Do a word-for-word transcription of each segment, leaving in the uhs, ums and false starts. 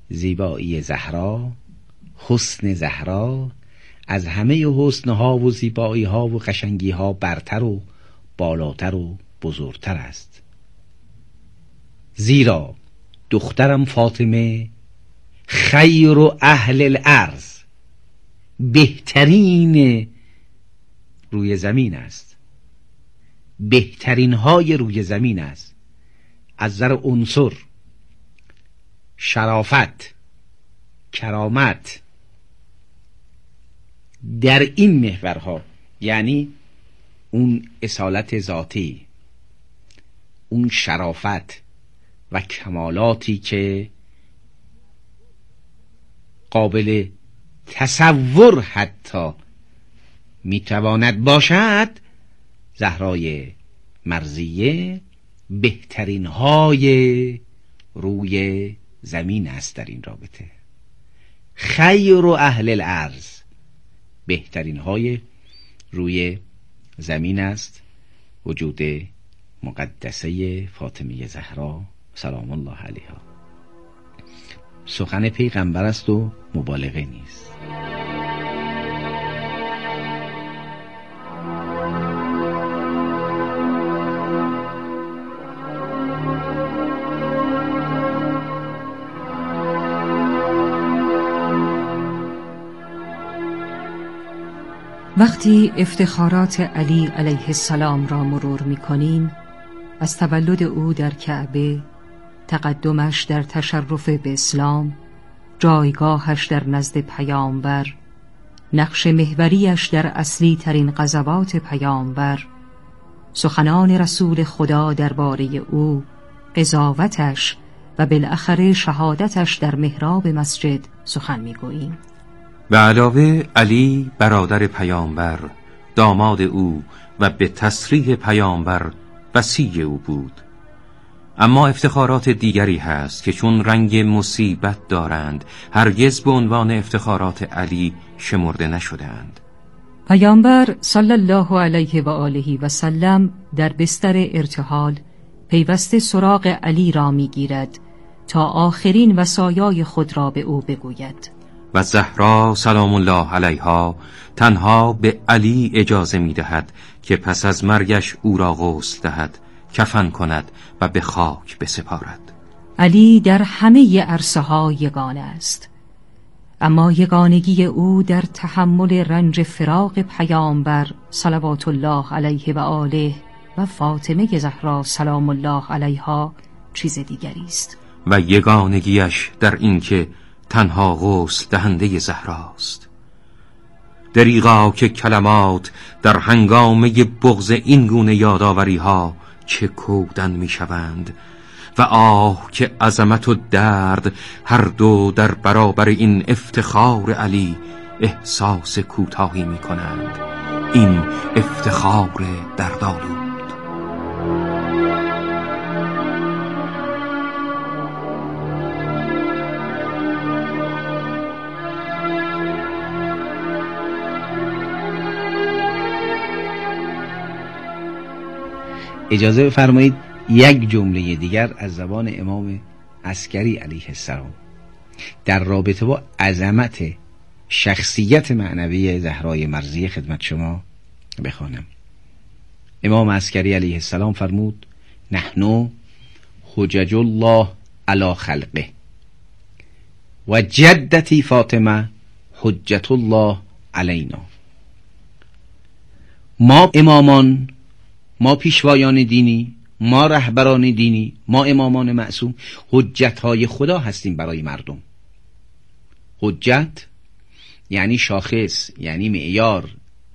زیبایی زهرا، حسن زهرا از همه حسنها و زیبایی ها و قشنگی ها برتر و بالاتر و بزرگتر است. زیرا دخترم فاطمه خیر و اهل الارض، بهترین روی زمین است، بهترین های روی زمین است از نظر عنصر، شرافت، کرامت. در این محورها، یعنی اون اصالت ذاتی، اون شرافت و کمالاتی که قابل تصور حتی میتواند باشد، زهرای مرضیه بهترین های روی زمین است. در این رابطه خیر و اهل الارض، بهترین های روی زمین است وجود مقدسه فاطمه زهرا سلام الله علیها. سخن پیغمبر است و مبالغه نیست. وقتی افتخارات علی علیه السلام را مرور می‌کنیم، از تولد او در کعبه، تقدمش در تشرف به اسلام، جایگاهش در نزد پیامبر، نقش محوریش در اصلی ترین غزوات پیامبر، سخنان رسول خدا درباره او، قضاوتش و بالاخره شهادتش در محراب مسجد سخن می‌گوییم. به علاوه علی برادر پیامبر، داماد او و به تصریح پیامبر وصی او بود. اما افتخارات دیگری هست که چون رنگ مصیبت دارند هرگز به عنوان افتخارات علی شمرده نشدند. پیامبر صلی الله علیه و آله و سلم در بستر ارتحال پیوسته سراغ علی را میگیرد تا آخرین وصایای خود را به او بگوید. و زهرا سلام الله علیها تنها به علی اجازه میدهد که پس از مرگش او را غسل دهد، کفن کند و به خاک بسپارد. علی در همه عرصه ها یگانه است، اما یگانگی او در تحمل رنج فراق پیامبر صلوات الله علیه و آله و فاطمه زهرا سلام الله علیها چیز دیگری است. و یگانگیش در اینکه تنها غسل دهنده زهراست. دریغا که کلمات در هنگامه بغض این گونه یاداوری ها چه کودن می شوند و آه که عظمت و درد هر دو در برابر این افتخار علی احساس کوتاهی می کنند. این افتخار دردآلود. اجازه بفرمایید یک جمله دیگر از زبان امام عسکری علیه السلام در رابطه با عظمت شخصیت معنوی زهرای مرضیه خدمت شما بخوانم. امام عسکری علیه السلام فرمود: نحن حجج الله علی خلقه و جدتی فاطمه حجت الله علینا. ما امامان، ما پیشوایان دینی، ما رهبران دینی، ما امامان معصوم حجت‌های خدا هستیم برای مردم. حجت یعنی شاخص، یعنی معیار،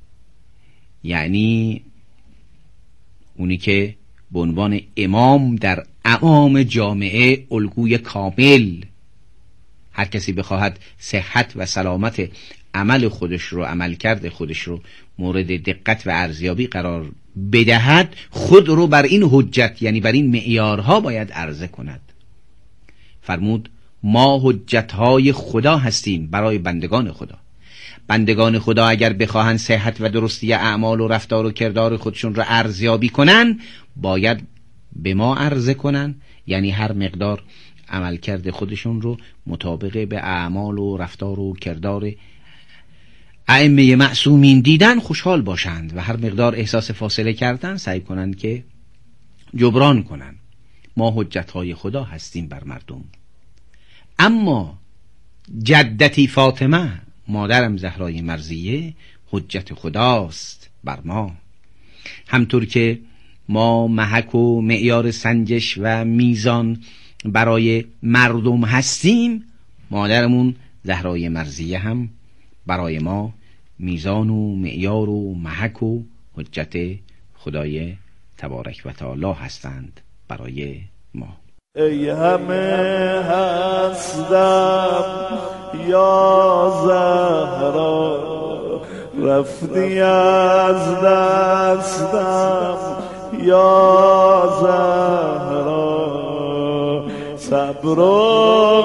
یعنی اونی که به عنوان امام در اعمام جامعه الگوی کامل، هر کسی بخواهد صحت و سلامت عمل خودش رو، عمل کرده خودش رو مورد دقت و ارزیابی قرار بدهد، خود رو بر این حجت یعنی بر این معیارها باید عرضه کند. فرمود ما حجتهای خدا هستیم برای بندگان خدا. بندگان خدا اگر بخواهند صحت و درستی اعمال و رفتار و کردار خودشون رو ارزیابی کنن، باید به ما عرضه کنن، یعنی هر مقدار عملکرد خودشون رو مطابق به اعمال و رفتار و کردار ائمه معصومین دیدن خوشحال باشند و هر مقدار احساس فاصله کردن سعی کنند که جبران کنند. ما حجتهای خدا هستیم بر مردم. اما جدتی فاطمه، مادرم زهرای مرضیه، حجت خداست بر ما. همطور که ما محک و معیار سنجش و میزان برای مردم هستیم، مادرمون زهرای مرضیه هم برای ما میزان و معیار و محک و حجت خدای تبارک و تعالی هستند برای ما. ای همه هستم یا زهرا، رفتی از دستم یا زهرا، صبر و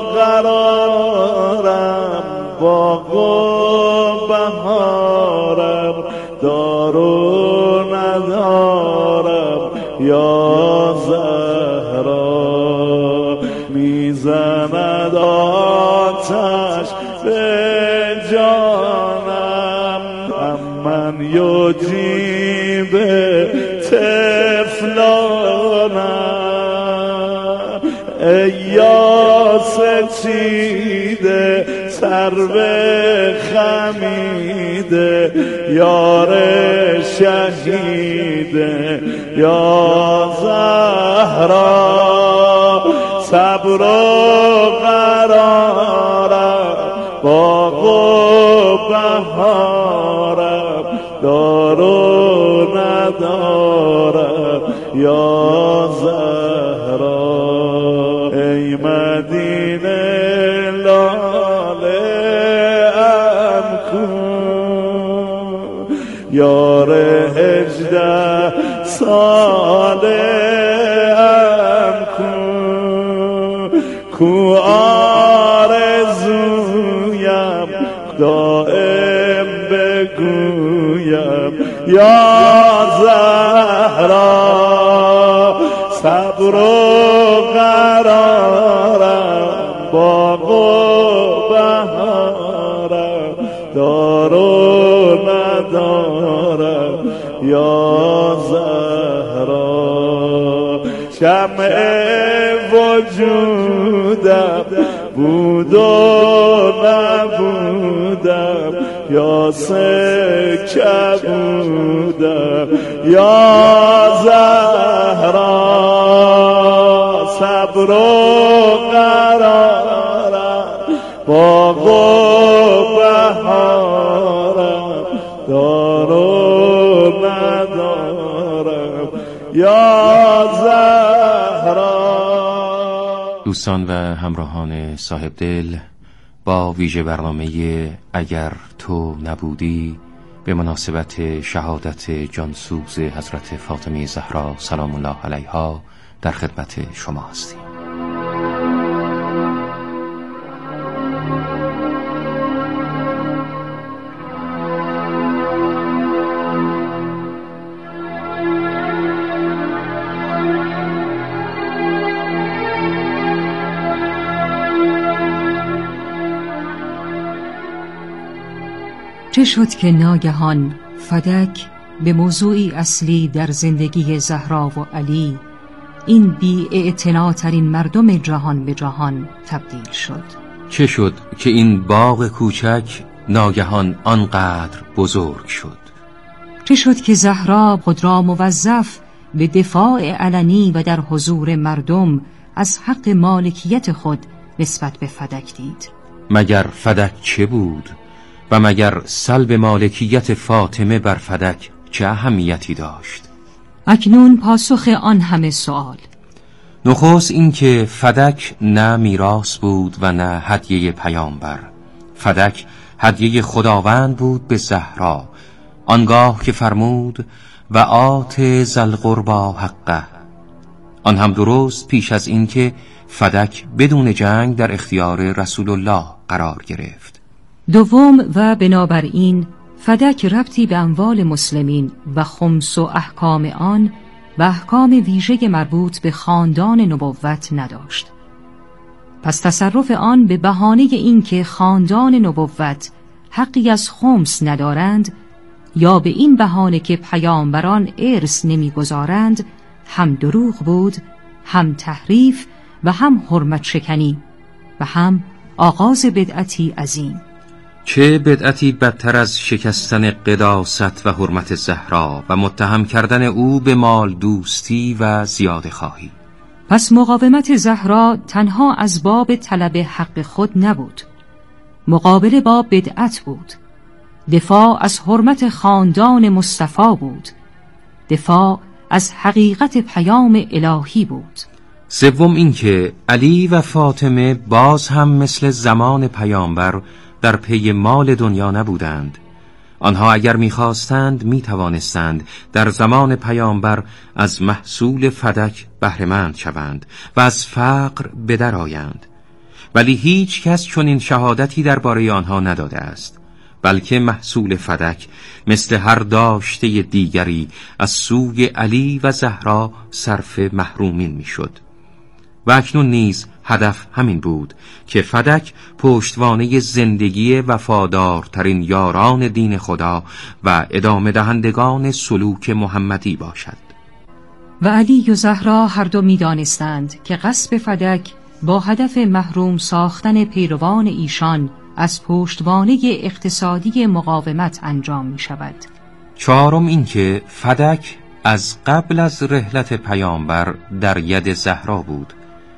قرارم باغ و بهارم دارو ندارم یا زهرا، میزند آتش به جانم امن یجیب طفلانم، ای یاس چیده سرو خمیده یار شهیده یا زهرا، صبر و قرارم باغ و بهارم دارو ندارم یا زهرا، ای مدینه لاله ام کن یار هجده ساله ام کن، کو آرزویم دائم بگویم یا زهرا، صبر و قرارم باغ و بهارم دارو ندارم یا زهرا، شمع وجودم بود و نبودم یا سکه بودم یا زهرا، صبر و قرارم باغ و بهارم دارو ندارم یا زهرا. دوستان و همراهان صاحب دل، با ویژه برنامه اگر تو نبودی به مناسبت شهادت جانسوز حضرت فاطمه زهرا سلام الله علیها در خدمت شما هستیم. چه شد که ناگهان فدک به موضوعی اصلی در زندگی زهرا و علی، این بی اعتناترین مردم جهان به جهان تبدیل شد؟ چه شد که این باغ کوچک ناگهان آنقدر بزرگ شد؟ چه شد که زهرا خود را موظف به دفاع علنی و در حضور مردم از حق مالکیت خود نسبت به فدک دید؟ مگر فدک چه بود؟ و مگر سلب مالکیت فاطمه بر فدک چه اهمیتی داشت؟ اکنون پاسخ آن همه سوال. نخست این که فدک نه میراث بود و نه هدیه پیامبر. فدک هدیه خداوند بود به زهرا، آنگاه که فرمود و آت ذی القربی حقه. آن هم درست پیش از این که فدک بدون جنگ در اختیار رسول الله قرار گرفت. دوم و بنابراین فدک ربطی به اموال مسلمین و خمس و احکام آن و احکام ویژه مربوط به خاندان نبوت نداشت. پس تصرف آن به بهانه اینکه خاندان نبوت حقی از خمس ندارند یا به این بهانه که پیامبران ارث نمیگذارند هم دروغ بود، هم تحریف و هم حرمت شکنی و هم آغاز بدعتی عظیم. چه بدعتی بدتر از شکستن قداست و حرمت زهرا و متهم کردن او به مال دوستی و زیاده خواهی. پس مقاومت زهرا تنها از باب طلب حق خود نبود، مقابله با بدعت بود، دفاع از حرمت خاندان مصطفی بود، دفاع از حقیقت پیام الهی بود. سوم اینکه علی و فاطمه باز هم مثل زمان پیامبر در پی مال دنیا نبودند. آنها اگر می‌خواستند می‌توانستند در زمان پیامبر از محصول فدک بهره‌مند شوند و از فقر به در آیند، ولی هیچ کس چنین شهادتی درباره آنها نداده است، بلکه محصول فدک مثل هر داشته دیگری از سوی علی و زهرا صرف محرومین میشد. و اکنون نیز هدف همین بود که فدک پشتوانه زندگی وفادارترین یاران دین خدا و ادامه دهندگان سلوک محمدی باشد. و علی و زهرا هر دو می دانستند که غصب فدک با هدف محروم ساختن پیروان ایشان از پشتوانه اقتصادی مقاومت انجام می شود. چهارم این که فدک از قبل از رحلت پیامبر در ید زهرا بود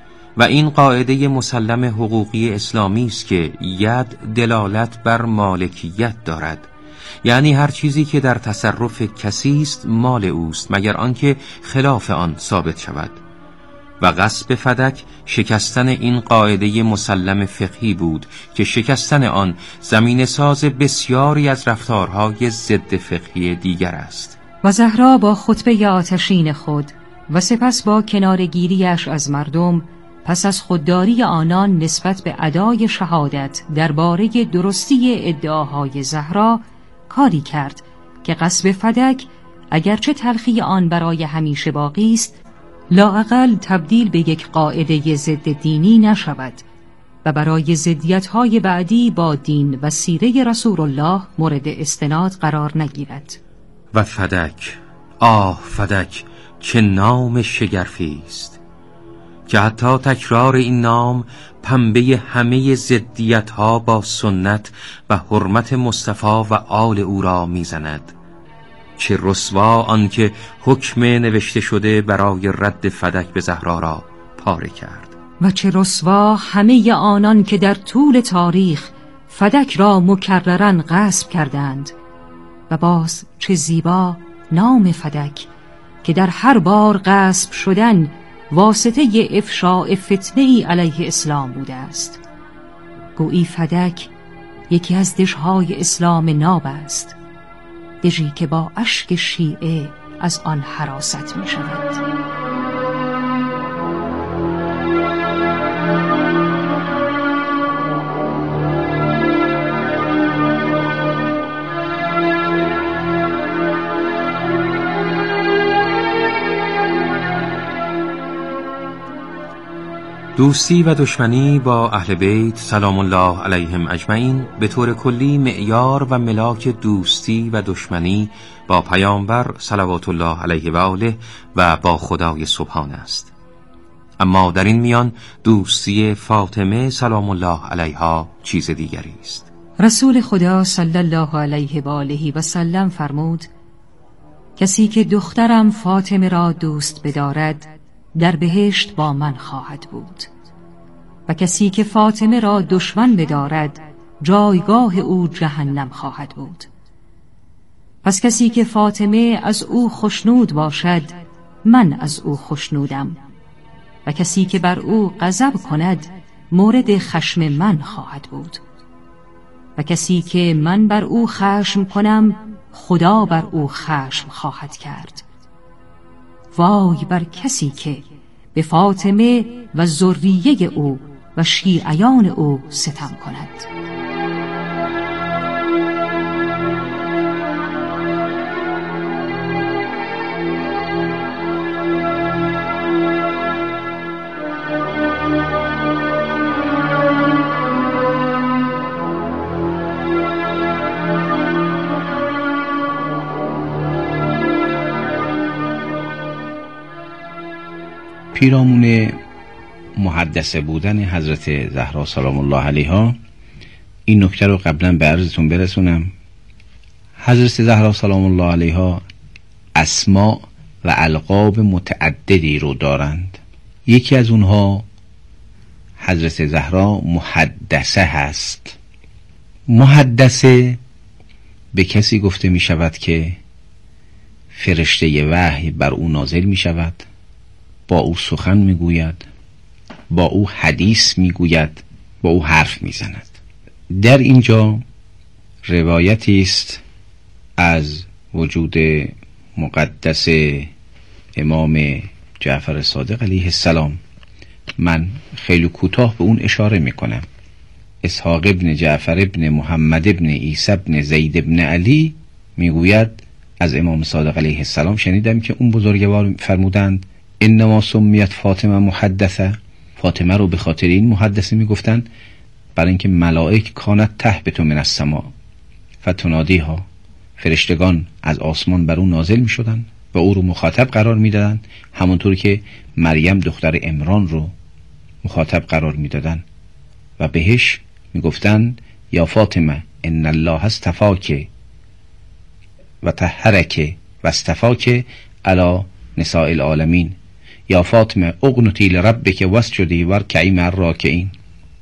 و این قاعده مسلم حقوقی اسلامی است که ید دلالت بر مالکیت دارد، یعنی هر چیزی که در تصرف کسی است مال اوست مگر آنکه خلاف آن ثابت شود. و غصب فدک شکستن این قاعده مسلم فقهی بود که شکستن آن زمین ساز بسیاری از رفتارهای ضد فقهی دیگر است. و زهرا با خطبه آتشین خود و سپس با کنارگیریش از مردم پس از خودداری آنان نسبت به ادای شهادت درباره درستی ادعاهای زهرا کاری کرد که غصب فدک اگرچه تلخی آن برای همیشه باقی است، لااقل تبدیل به یک قاعده ضد دینی نشود و برای ضدیت‌های بعدی با دین و سیره رسول الله مورد استناد قرار نگیرد. و فدک، آه فدک، چه نام شگرفی است که حتی تکرار این نام پنبه همه ضدیت‌ها با سنت و حرمت مصطفی و آل او را میزند. چه رسوا آنکه حکم نوشته شده برای رد فدک به زهرا را پاره کرد. و چه رسوا همه آنان که در طول تاریخ فدک را مکررن غصب کردند. و باز چه زیبا نام فدک که در هر بار غصب شدن واسطه افشاء فتنه‌ای علیه اسلام بوده است. گویی فدک یکی از دژهای اسلام ناب است، دژی که با اشک شیعه از آن حراست می شود. دوستی و دشمنی با اهل بیت سلام الله علیهم اجمعین به طور کلی معیار و ملاک دوستی و دشمنی با پیامبر صلوات الله علیه و آله و با خدای سبحان است. اما در این میان دوستی فاطمه سلام الله علیها چیز دیگری است. رسول خدا صلی الله علیه و آله و سلم فرمود: کسی که دخترم فاطمه را دوست بدارد در بهشت با من خواهد بود، و کسی که فاطمه را دشمن بدارد جایگاه او جهنم خواهد بود. پس کسی که فاطمه از او خوشنود باشد من از او خوشنودم، و کسی که بر او غضب کند مورد خشم من خواهد بود، و کسی که من بر او خشم کنم خدا بر او خشم خواهد کرد. وای بر کسی که به فاطمه و ذریه او و شیعیان او ستم کند. پیرامون محدثه بودن حضرت زهرا سلام الله علیها این نکته رو قبلا به عرضتون برسونم. حضرت زهرا سلام الله علیها اسماء و القاب متعددی رو دارند. یکی از اونها حضرت زهرا محدثه هست. محدثه به کسی گفته می شود که فرشته وحی بر او نازل می شود، با او سخن می گوید، با او حدیث می گوید، با او حرف می زند. در اینجا روایتی است از وجود مقدس امام جعفر صادق علیه السلام. من خیلی کوتاه به اون اشاره می کنم. اسحاق ابن جعفر ابن محمد ابن عیسی ابن زید ابن علی میگوید از امام صادق علیه السلام شنیدم که اون بزرگوار فرمودند انما سمیت فاطمه محدثه، فاطمه رو به خاطر این محدثه میگفتن برای اینکه ملائک کانت تهبط من السماء فتنادیها، فرشتگان از آسمان بر اون نازل میشدن و او رو مخاطب قرار میدادن، همونطور که مریم دختر عمران رو مخاطب قرار میدادن و بهش میگفتن یا فاطمه ان الله استفاک و طهرک و استفاک علی نساء العالمین، یا فاطمه اقنتی لربک واسجدی وارکعی مع الراکعین.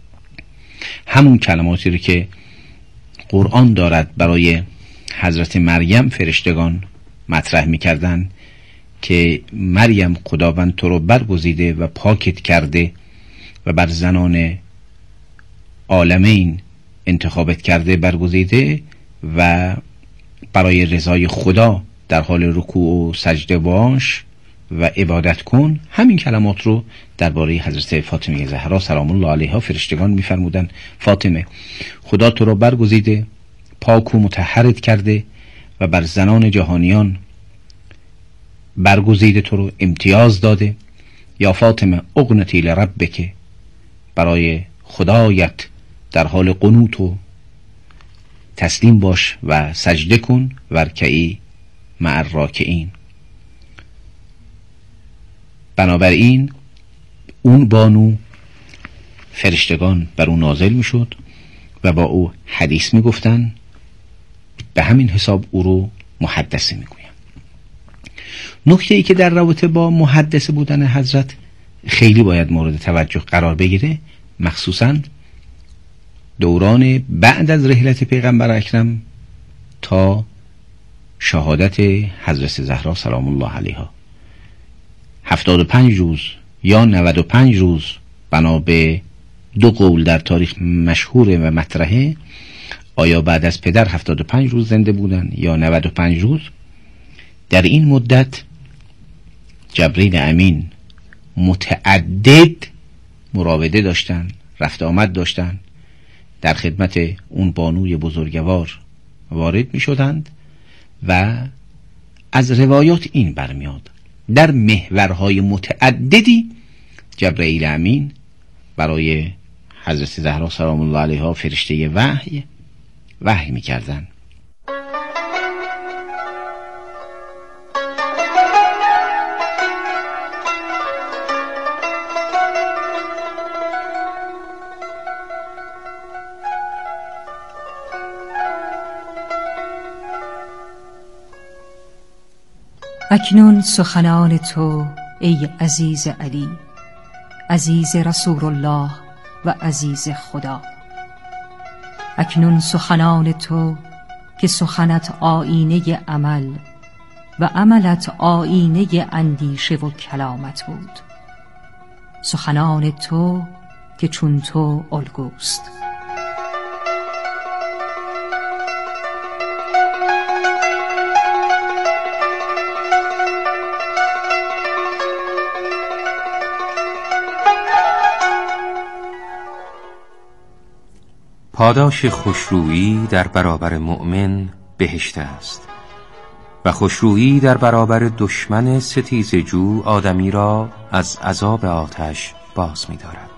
همون کلماتی رو که قرآن دارد برای حضرت مریم فرشتگان مطرح میکردن که مریم خداوند تو رو برگزیده و پاکت کرده و بر زنان عالمین انتخابت کرده برگزیده و برای رضای خدا در حال رکوع و سجده باش و عبادت کن. همین کلمات رو درباره حضرت فاطمه زهرا سلام الله علیها فرشتگان میفرمودن فاطمه خدا تو رو برگزیده، پاک و مطهرت کرده و بر زنان جهانیان برگزیده، تو رو امتیاز داده. یا فاطمه اقنتی لربک، برای خدایت در حال قنوت و تسلیم باش و سجده کن، ورکعی مع الراکعین. بنابراین اون بانو فرشتگان بر اون نازل می شد و با او حدیث می گفتن، به همین حساب او رو محدثه می گویم. نکته ای که در رابطه با محدثه بودن حضرت خیلی باید مورد توجه قرار بگیره، مخصوصاً دوران بعد از رحلت پیغمبر اکرم تا شهادت حضرت زهرا سلام الله علیها، هفتاد و پنج روز یا نود و پنج روز، بنا به دو قول در تاریخ مشهور و مطرحه، آیا بعد از پدر هفتاد و پنج روز زنده بودن یا نود و پنج روز. در این مدت جبرئیل امین متعدد مراوده داشتن، رفت آمد داشتن، در خدمت اون بانوی بزرگوار وارد می شدند و از روایات این برمیاد در محورهای متعددی جبرئیل امین برای حضرت زهرا سلام الله علیها فرشته وحی وحی می کردن. اکنون سخنان تو ای عزیز علی، عزیز رسول الله و عزیز خدا. اکنون سخنان تو که سخنت آیینه عمل و عملت آیینه اندیشه و کلامت بود. سخنان تو که چون تو الگوست. پاداش خوشرویی در برابر مؤمن بهشت است و خوشرویی در برابر دشمن ستیزجو آدمی را از عذاب آتش باز می دارد.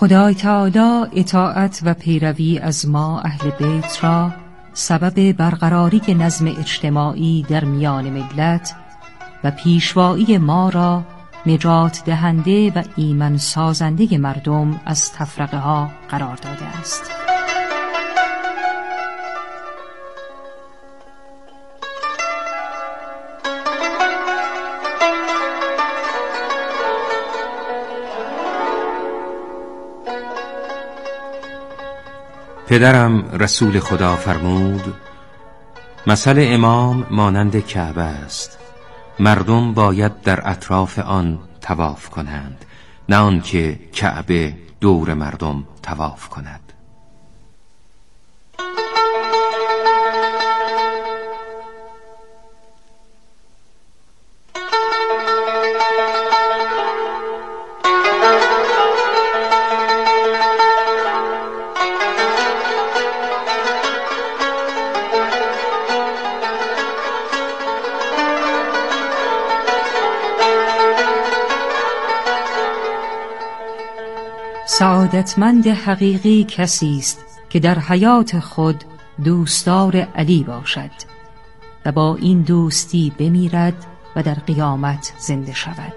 خدای تعالی اطاعت و پیروی از ما اهل بیت را سبب برقراری نظم اجتماعی در میان ملت و پیشوایی ما را نجات دهنده و ایمن سازنده مردم از تفرقه ها قرار داده است. پدرم رسول خدا فرمود: مثل امام مانند کعبه است، مردم باید در اطراف آن طواف کنند، نه آنکه کعبه دور مردم طواف کند. سعادتمند حقیقی کسی است که در حیات خود دوستدار علی باشد و با این دوستی بمیرد و در قیامت زنده شود.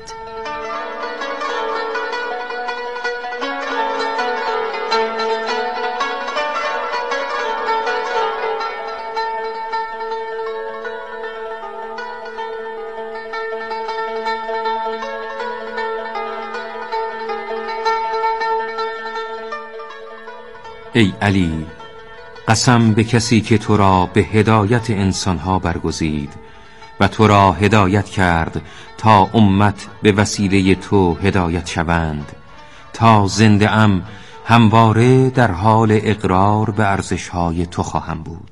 ای علی، قسم به کسی که تو را به هدایت انسانها برگزید و تو را هدایت کرد تا امت به وسیله تو هدایت شوند، تا زنده ام همواره در حال اقرار به ارزش‌های تو خواهم بود.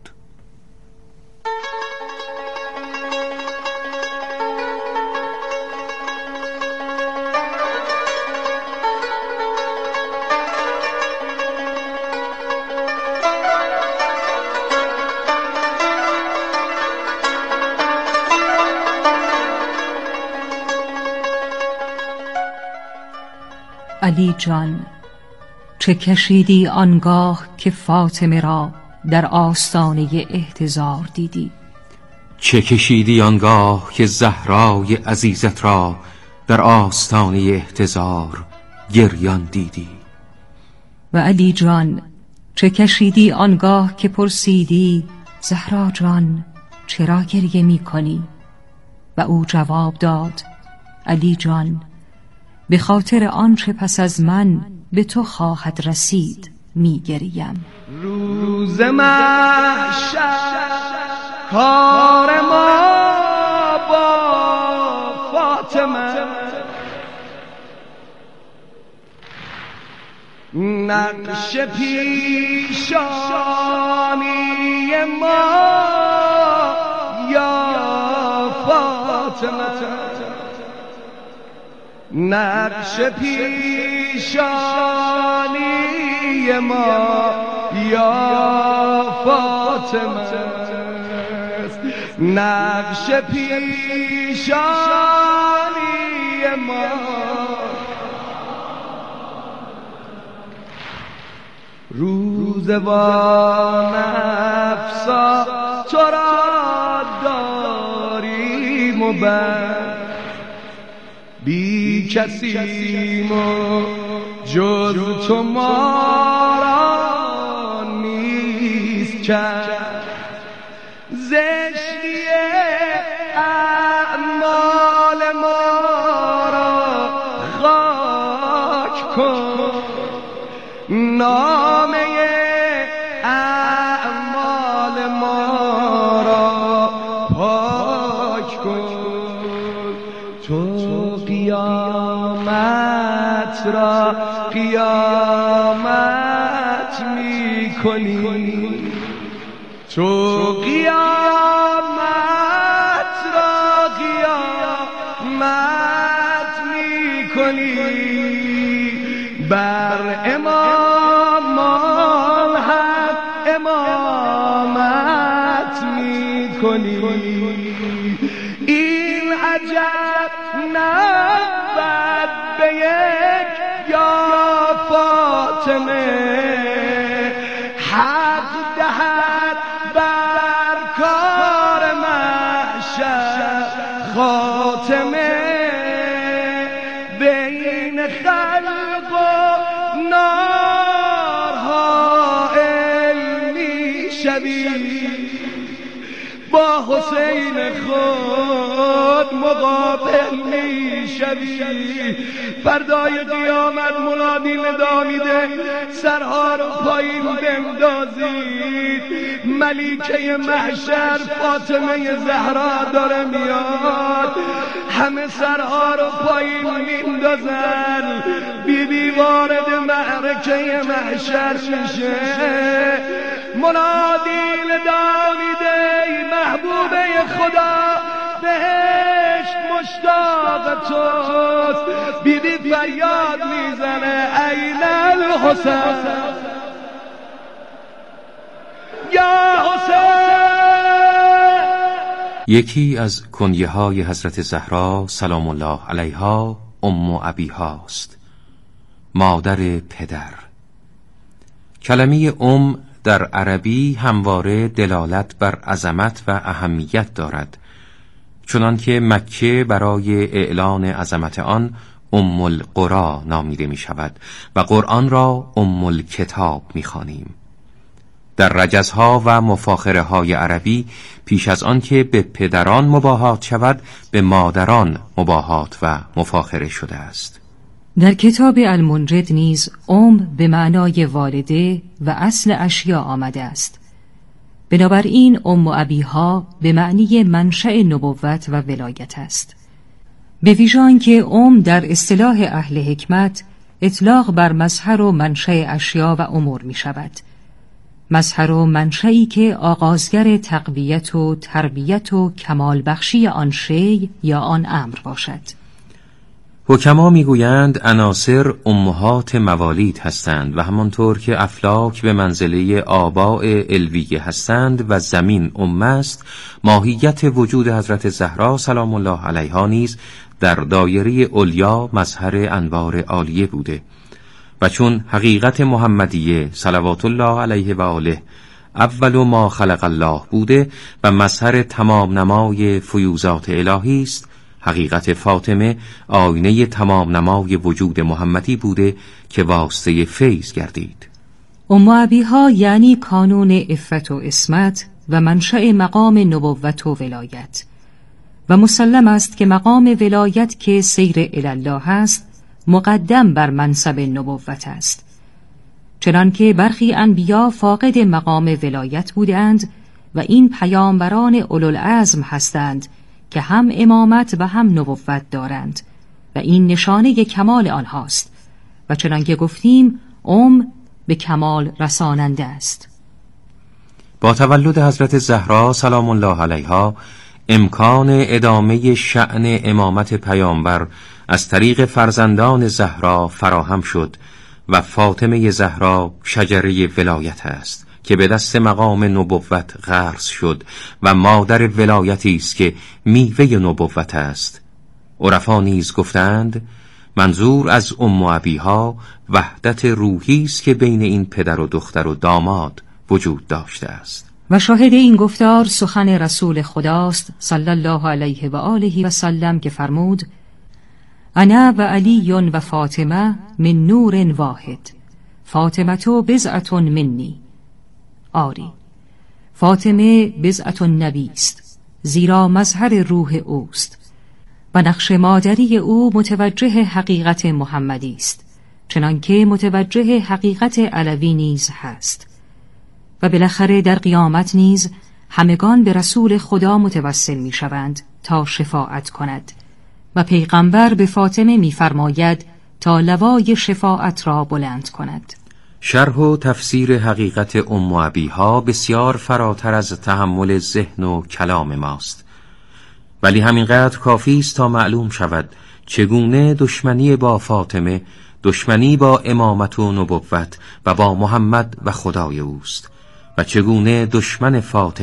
علی جان، چه کشیدی آنگاه که فاطمه را در آستانه احتضار دیدی؟ چه کشیدی آنگاه که زهرای عزیزت را در آستانه احتضار گریان دیدی؟ و علی جان، چه کشیدی آنگاه که پرسیدی زهرا جان چرا گریه می کنی؟ و او جواب داد علی جان، به خاطر آنچه پس از من به تو خواهد رسید می گریم. روز محشر کار ما با فاطمه، نقش پیشانی ما یا فاطمه، نقش پیشانی ما یا فاطمه، نقش پیشانی ما. روز وان افسا تو را داریم و بر بی کسیم و جز تو ما را نیست کرد، زشتی اعمال ما را خاک کن، نامه اعمال ما را پاک کن. تو قیامت را قیامت می کنی، تو قیامت را قیامت می کنی، بر امام الحق امامت می کنی. این عجب نبود به یک یا فاطمه فاطمه حق دهد بر کار محشر خاتمه بین خلق و نارها علمی شوی با حسین خود مقابل می شوی فردای قیامت منادی ندا میده سرها رو پایین بندازید ملیکه محشر فاطمه زهرا داره میاد همه سرها رو پایین میندازن بی بی وارد معرکه محشر میشه منادی ندا میده محبوبه خدا بهشت مشتاق توست بی بی فریاد میزنه این الحسین یا حسین. یکی از کنیه های حضرت زهرا سلام الله علیها ام ابیها است، مادر پدر. کلمه ام در عربی همواره دلالت بر عظمت و اهمیت دارد، چنانکه مکه برای اعلان عظمت آن ام القرى نامیده می شود و قرآن را ام الکتاب می خوانیم. در رجزها و مفاخره های عربی پیش از آن که به پدران مباهات شود به مادران مباهات و مفاخره شده است. در کتاب المنجد نیز ام به معنای والده و اصل اشیا آمده است. بنابراین ام ابیها به معنی منشأ نبوت و ولایت است. به ویژه آنکه ام در اصطلاح اهل حکمت اطلاق بر مظهر و منشأ اشیا و امور می شود. مظهر و منشئی که آغازگر تقویت و تربیت و کمال بخشی آن شی یا آن امر باشد. حکما میگویند عناصر امهات موالید هستند و همانطور که افلاک به منزله آباء علویه هستند و زمین ام است، ماهیت وجود حضرت زهرا سلام الله علیها نیز در دایره علیا مظهر انوار عالیه بوده و چون حقیقت محمدیه صلوات الله علیه و آله اول ما خلق الله بوده و مظهر تمام نمای فیوزات الهی است، حقیقت فاطمه آینه تمام نمای وجود محمدی بوده که واسطه فیض گردید. ام ابیها یعنی کانون عفت و عصمت و منشأ مقام نبوت و ولایت، و مسلم است که مقام ولایت که سیر الله است مقدم بر منصب نبوت است، چنانکه برخی انبیا فاقد مقام ولایت بودند و این پیامبران اولوالعزم هستند که هم امامت و هم نبوت دارند و این نشانه کمال آنهاست و چنانکه گفتیم ام به کمال رساننده است. با تولد حضرت زهرا سلام الله علیها امکان ادامه شأن امامت پیامبر از طریق فرزندان زهرا فراهم شد و فاطمه زهرا شجره ولایت است که به دست مقام نبوت غرس شد و مادر ولایتی است که میوه نبوت است. عرفا نیز گفتند منظور از ام ابیها وحدت روحی است که بین این پدر و دختر و داماد وجود داشته است. و شاهد این گفتار سخن رسول خداست صلی الله علیه و آله و سلم که فرمود انا و علی و فاطمه من نور واحد فاطمه تو بضعة منی. آری، فاطمه بضعة النبی است، زیرا مظهر روح اوست و نقش مادری او متوجه حقیقت محمدی است، چنانکه متوجه حقیقت علوی نیز هست. و بالاخره در قیامت نیز همگان به رسول خدا متوسل می شوند تا شفاعت کند و پیغمبر به فاطمه می فرماید تا لوای شفاعت را بلند کند. شرح و تفسیر حقیقت ام ابیها بسیار فراتر از تحمل ذهن و کلام ماست، ولی همینقدر کافی است تا معلوم شود چگونه دشمنی با فاطمه دشمنی با امامت و نبوت و با محمد و خدای اوست و چگونه دشمن فاطمه